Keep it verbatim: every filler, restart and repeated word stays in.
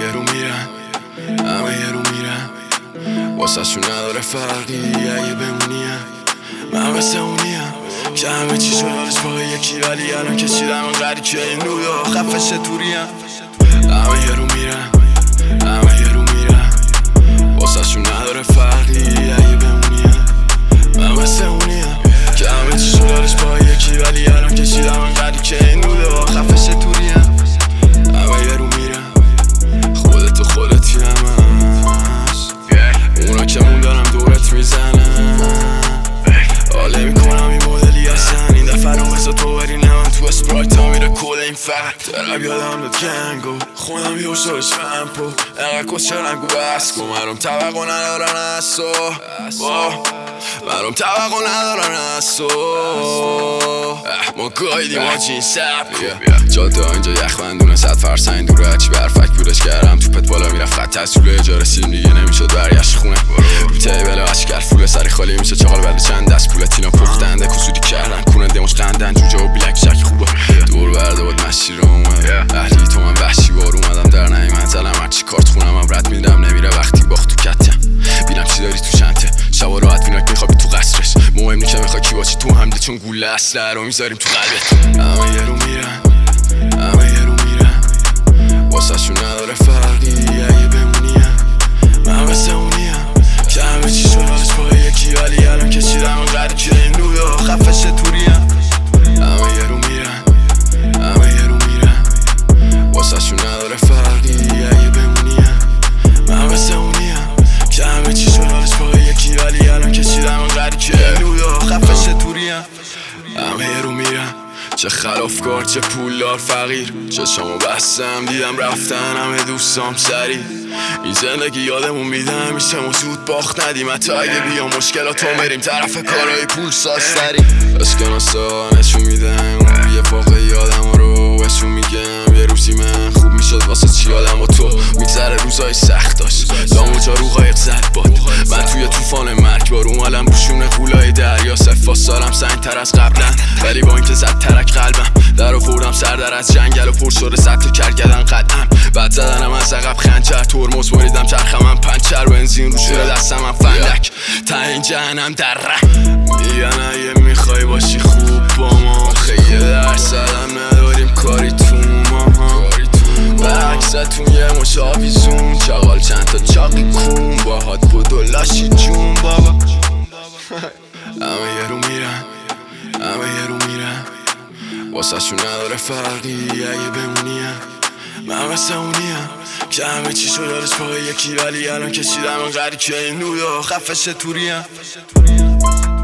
یه رو میرن، همه یه رو میرن، واسه شون نداره فرقی اگه بمونیم. من مثل اونیم که همه چی شد حالش با یکی، ولی الان کشیدم انقدری که این رویا خفش توریم. همه یه رو میرن، همه یه رو میرن، واسه شون نداره فرقی اگه بمونیم. من مثل اونیم که همه چی شد حالش با یکی، ولی الان کشیدم انقدری که این رویا خفش توریم. همه یه رو میرن، خودت و خودتی هم هست، اونا که مون دارم دورت میزنن. حاله میکنم این مدلی هستن، این دفعه رو بزا تو بری نه من تو اسپرایت ها میره کل این فقط. ترب یادم داد گنگو خونم یه شدش فمپو، انقدر کس چرنگو بس کن، مرم توقع ندارن از تو، مرم توقع ندارن از تو. ما گایدیم آجی این سبکو، جاده اینجا یخ بندونه صد فرسنگ دوره، هرچی برفک بودش کردم توپت بالا میرفت خط تسوله اجاره سیم دیگه نمیشد برگشت خونه. رو تیبل اشکر فوله سری خالی میشه چاقال بده چند دست پولت اینا پختنده کسودی کردن کونه دموش قندن جوجه و بیلک شک خوبه دور برده بود مشی رو اومد اهلی تو من وحشی بار اومدم در نایمت زلم هرچی کارت خونم هم رد میدم نمیره وقتی باخت تو کتم. بینم چی داری تو شنته شبا راحت وینک میخوابی تو قصرش، مهم نی که میخوای کی باشی تو حمله چون گوله اصله رو میذاریم تو قلبت. همه یه رو میرن، همه یه رو میرن، واسه شون نداره فرقی اگه بمونیم. من مثل اونیم که همه چی شد حالش با یکی، ولی الان کشیدم انقدر که این رویا خفش توریم. همه یه رو میرن، همه یه رو میرن، واسه شون نداره فرقی اگه بمونیم. من مثل اونیم که همه چی شد حالش با یکی، ولی الان کشیدم انقدر که این رویا خفش توریم. همه یه رو میرن، چه خلافکار چه پولدار فقیر، چشامو بستم دیدم رفتن همه دوستام سری. این زندگی یادمون میدم میشه ما زود باخت ندیم، حتی اگه بیا مشکلاتو بریم طرف کارهای پول ساستری. اسکناسا نشون میدم اون یه واقعی یادم رو بهشون میگم یه روزی من خوب میشد واسه چی آدم و تو میگذره روزای سخت داشت داموجا رو قایق زد باد، من توی طوفان مرگبار اومدم روشون قولای دریا صفا سالم سنگ تر از قبلا، ولی با اینکه زد ترک قلبم در آوردم سر در از جنگل و پر شده سطل کرگدن قدم بعد زدنم از عقب خنجر ترمز بریدم چرخم من پنچر بنزین رو شده دستم من فندک تا این جهنم در ره. میگن اگه میخوای باشی خوب با ما خیلی درصدم نداریم کاری تو ما به عکستون یه مشاویزون چاقال چند تا چاقی کون باهات بود و لاشی جون بابا. همه یه رو میرن، همه یه رو میرن، واسه شون نداره فرقی اگه بمونیم. من مثل اونیم که همه چی شد حالش با یکی، ولی الان کشیدم انقدری که این رویا خفش توریم.